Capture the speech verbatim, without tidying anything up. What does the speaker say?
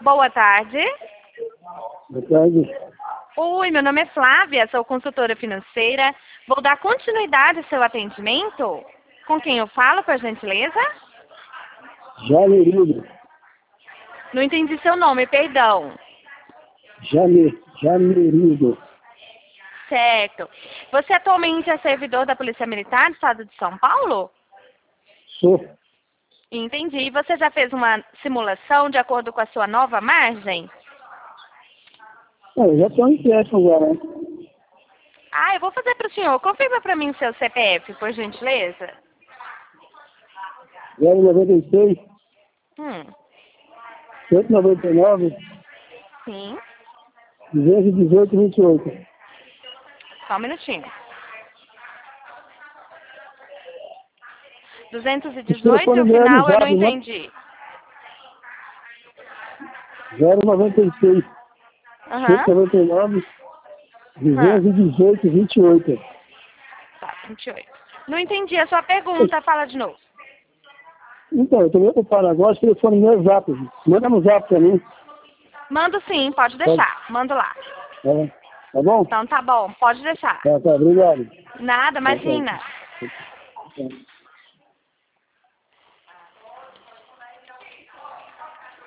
Boa tarde. Boa tarde. Oi, meu nome é Flávia, sou consultora financeira. Vou dar continuidade ao seu atendimento. Com quem eu falo, por gentileza? Janeiro. Não entendi seu nome, perdão. Jane, Janeiro. Certo. Você atualmente é servidor da Polícia Militar do Estado de São Paulo? Sou. Entendi. Você já fez uma simulação de acordo com a sua nova margem? É, eu já estou em teste agora, né? Ah, eu vou fazer para o senhor. Confirma para mim o seu C P F, por gentileza. zero noventa e seis, Hum, cento e noventa e nove, sim. duzentos e dezoito, vinte e oito. Só um minutinho. duzentos e O dezoito e telefone o meu é no final eu não zap, né? entendi. zero noventa e seis, Aham. cento e noventa e nove, Aham. duzentos e dezoito, vinte e oito. Tá, vinte e oito. Não entendi a sua pergunta. Fala de novo. Então, eu estou meio ocupado agora, o telefone meu é zap. Manda no zap pra mim. Mando sim, pode Tá, deixar. Mando lá. tá, tá bom? Então tá bom, pode deixar. Tá, tá, obrigado. Nada, Tá, tá. imagina. Tá.